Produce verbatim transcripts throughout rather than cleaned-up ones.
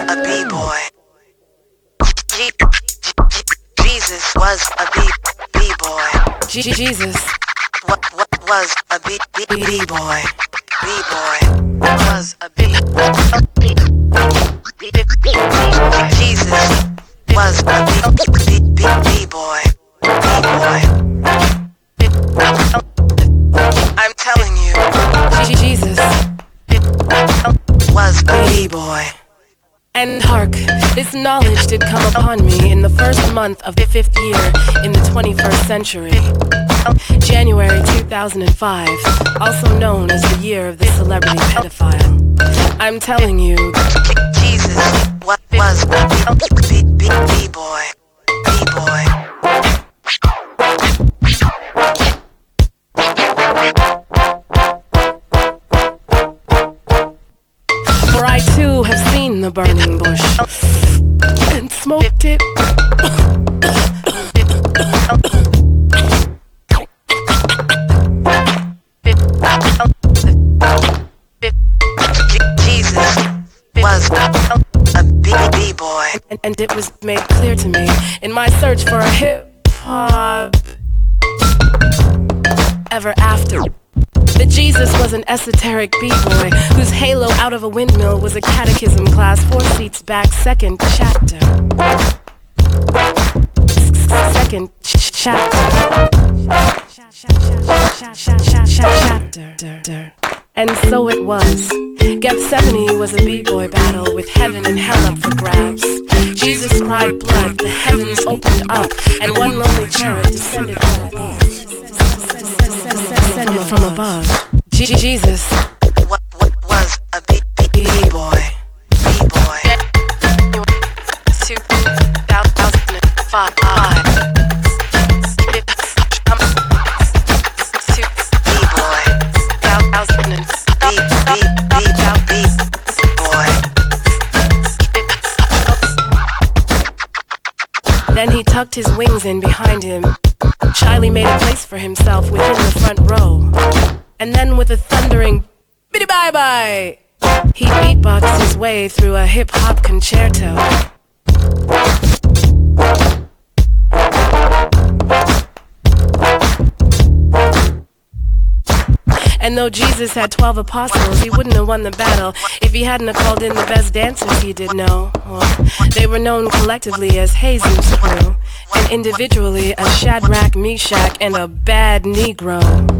a b-boy. Jesus was a b b-boy. Jesus What what was a b b b-boy. B-boy was a b Jesus was a b b b-boy. B-boy. I'm telling you, Jesus was a b-boy. And hark, this knowledge did come upon me in the first month of the fifth year in the twenty-first century. January two thousand five, also known as the year of the celebrity pedophile. I'm telling you, Jesus what was a b b b-boy. B-boy. for I too have seen the burning bush and smoked it. Jesus was a b-boy. And, and it was made clear to me in my search for a hip-hop ever after that Jesus was an esoteric b-boy whose halo out of a windmill was a catechism class four seats back, second chapter. Second chapter. Chapter. And so it was. Gethsemane was a b-boy battle with heaven and hell up for grabs. Jesus cried blood, the heavens opened up, and one lonely cherub descended from above. Descended from above. Jesus What what was a b b boy. B-boy. two thousand five. Then he tucked his wings in behind him, shyly made a place for himself within the front row. And then with a thundering biddy bye bye, he beatboxed his way through a hip-hop concerto. And though Jesus had twelve apostles, he wouldn't have won the battle if he hadn't have called in the best dancers he did know. Well, they were known collectively as Jesus crew, and individually as Shadrach, Meshach, and a bad Negro.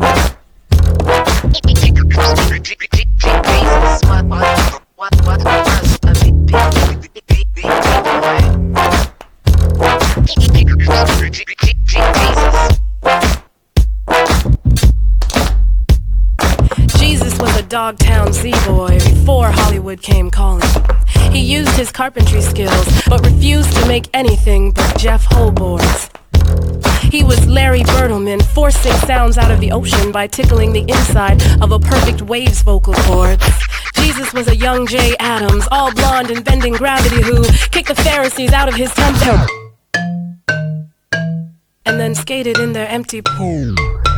Jesus was a Dogtown Z-boy before Hollywood came calling. He used his carpentry skills, but refused to make anything but Jeff Holboards. He was Larry Bertelman, forcing sounds out of the ocean by tickling the inside of a perfect wave's vocal cords. Jesus was a young Jay Adams, all blonde and bending gravity, who kicked the Pharisees out of his temple and then skated in their empty pool.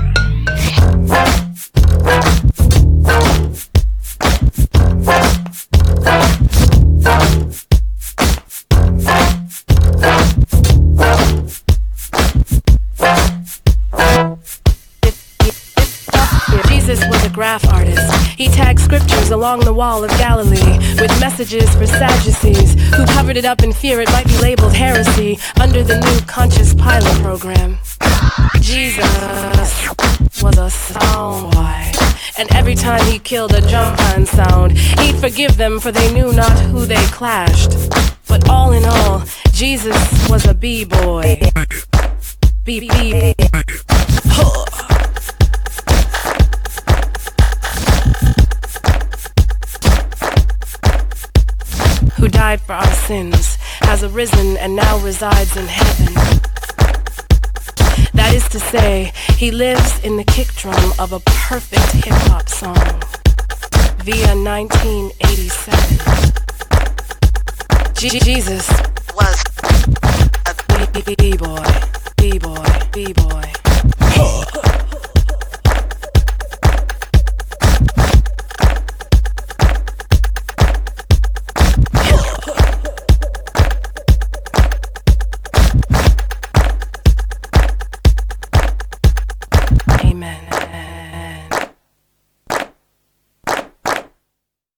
Jesus was a graph artist. He tagged scriptures along the wall of Galilee with messages for Sadducees who covered it up in fear it might be labeled heresy under the new Conscious Pilot program. Jesus was a sound boy, and every time he killed a jump band sound, he'd forgive them for they knew not who they clashed. But all in all, Jesus was a b-boy. B-b-boy. Who died for our sins, has arisen and now resides in heaven. That is to say, he lives in the kick drum of a perfect hip-hop song via nineteen eighty-seven. G- Jesus was a b-boy, b-boy, b-boy. Amen.